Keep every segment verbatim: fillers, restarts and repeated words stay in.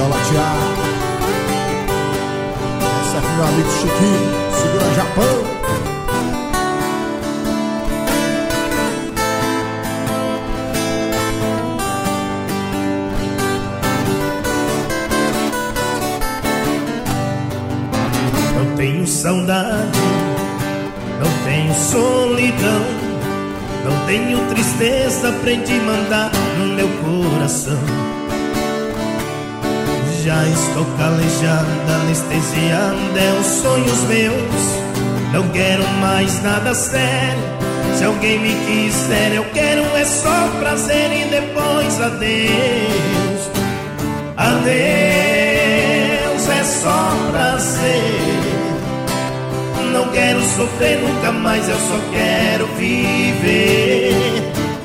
latear. Essa é pro meu amigo Chiquinho, segura Japão. Não tenho saudade, não tenho solidão, não tenho tristeza pra te mandar no meu coração. Já estou calejada, anestesiada, é os sonhos meus. Não quero mais nada sério, se alguém me quiser eu quero é só prazer e depois adeus. Adeus, é só prazer. Não quero sofrer nunca mais, eu só quero viver.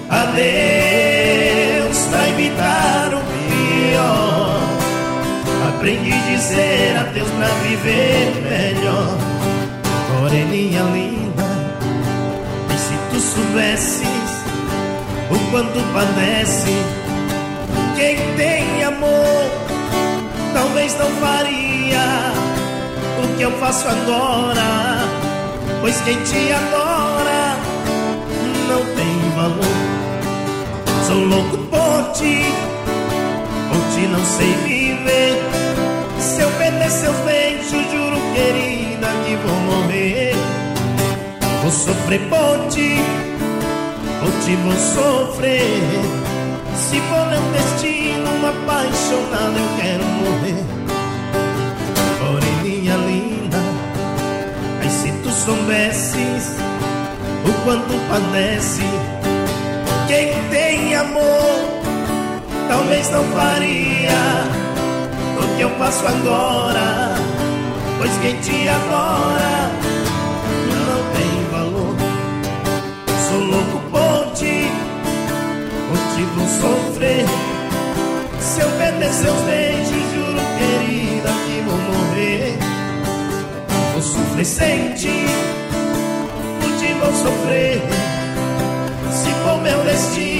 Adeus, pra evitar o pior. Aprendi a dizer adeus pra viver melhor. Moreninha linda, e se tu soubesses o quanto padece quem tem amor, talvez não faria o que eu faço agora, pois quem te adora não tem valor. Sou louco por ti, por ti não sei viver. Se eu perder seus beijos, juro querida que vou morrer. Vou sofrer por ti, por ti vou sofrer. Se for meu destino, uma apaixonada eu quero morrer. Moreninha linda, ai se tu soubesses o quanto padece quem tem amor, talvez não faria o que eu faço agora, pois quem te adora não tem valor. Sou louco por ti, por ti vou sofrer. Se eu perder seus beijos, juro querida que vou morrer. Vou sofrer sem ti, por ti vou sofrer. Se for meu destino,